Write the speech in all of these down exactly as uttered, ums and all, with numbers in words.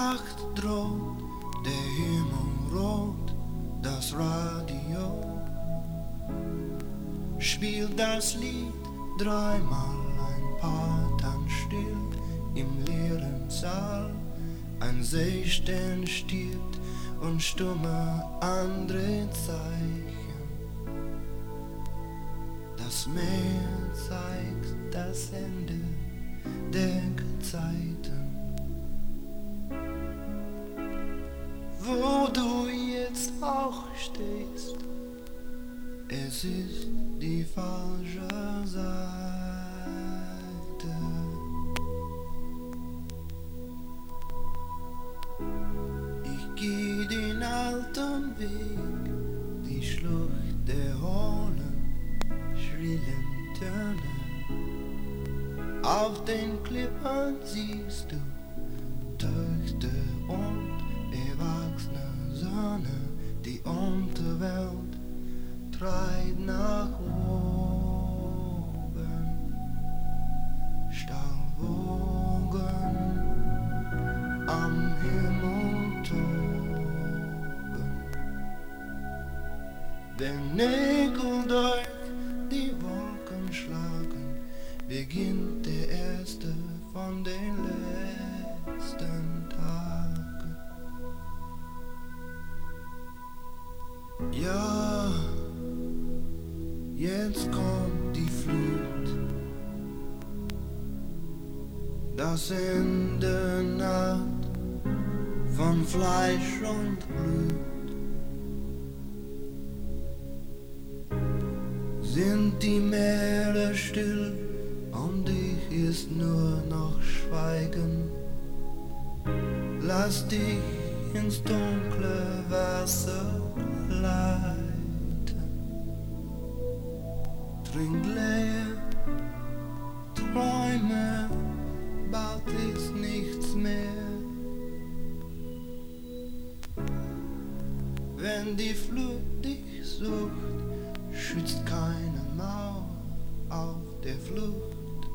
Nacht droht, der Himmel rot, das Radio spielt das Lied dreimal, ein paar dann still im leeren Saal. Ein Seestern stirbt und stumme andere Zeichen. Das Meer zeigt das Ende der Zeiten. Wo du jetzt auch stehst, es ist die falsche Seite. Ich geh den alten Weg, die Schlucht der hohlen, schrillen Töne. Auf den Klippen siehst du Töchter und erwachsene Söhne, die Unterwelt treibt nach oben, Stahlwogen am Himmel toben. Wenn Nägel durch die Wolken schlagen, beginnt der erste von den letzten Tagen. Ja, jetzt kommt die Flut, das Ende naht von Fleisch und Blut. Sind die Meere still, um dich ist nur noch Schweigen. Lass dich ins dunkle Wasser leiten. Trink leer, träume, bald ist nichts mehr. Wenn die Flut dich sucht, schützt keine Mauer auf der Flucht.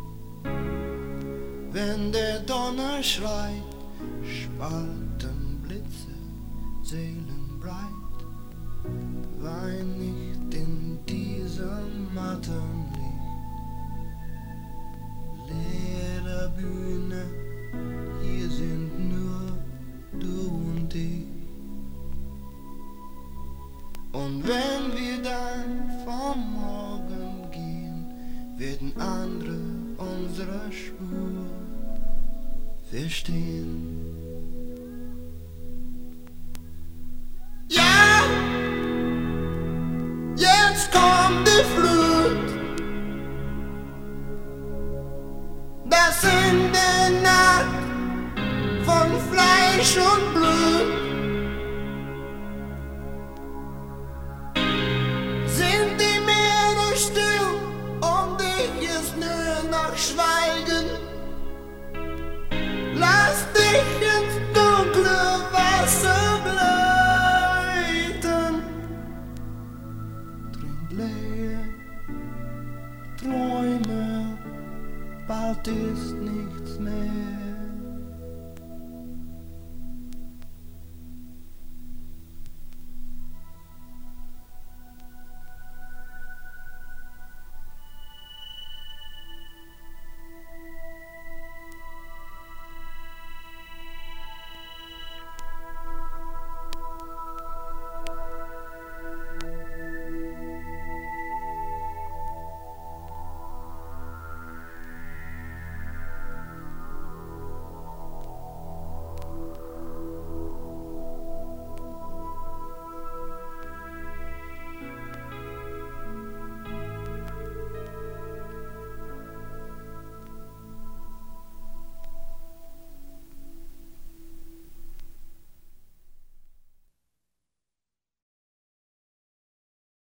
Wenn der Donner schreit, spalten Blitze seelenbreit. Wein nicht in diesem Mattenlicht. Leere Bühne, hier sind nur du und ich. Und wenn wir dann vom Morgen gehen, werden andere unsere Spur verstehen. Ja, jetzt kommt die Flut, das Ende naht von Fleisch und Blut. Schweigen, lass dich ins dunkle Wasser gleiten. Trink leer, träume, bald ist nichts mehr.